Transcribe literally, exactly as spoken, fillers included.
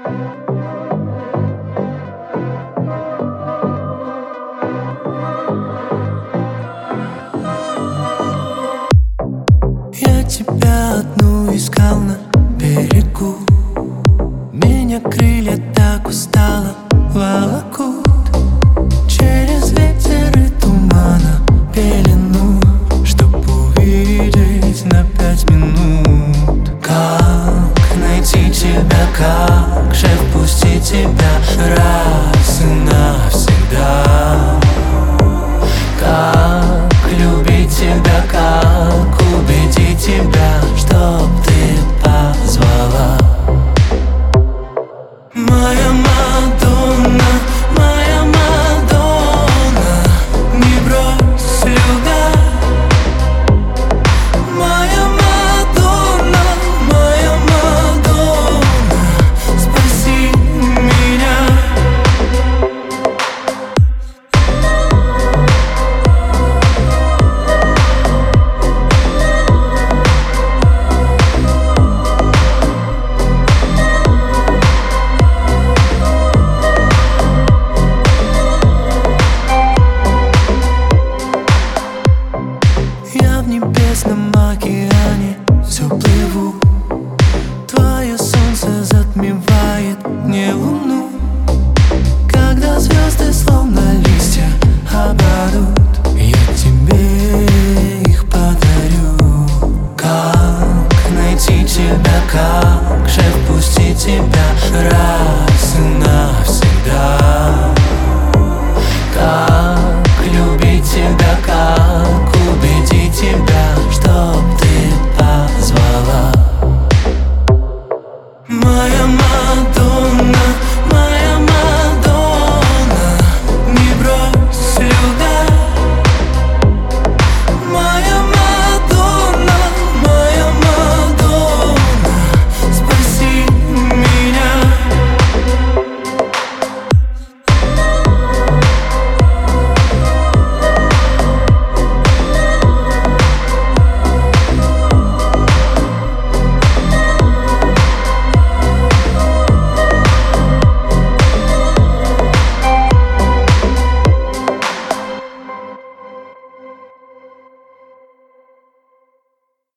Я тебя одну искал на берегу. Меня крылья так устало волокут через ветер и тумана пелену, чтоб увидеть на пять минут. Как найти тебя, как же впустить тебя раз и навсегда? Как любить тебя, как убедить тебя, чтоб ты позвала? Моя Мадонна, моя Мадонна, не брось, любя. Моя Мадонна, моя Мадонна, спаси меня. Я в небесном океане все плыву. Твое солнце затмевает мне луну. Когда звезды словно листья опадут, я тебе их подарю. Как найти тебя, как же впустить тебя раз и навсегда? Как любить тебя, как убедить тебя, чтоб ты позвала? Моя Мадонна.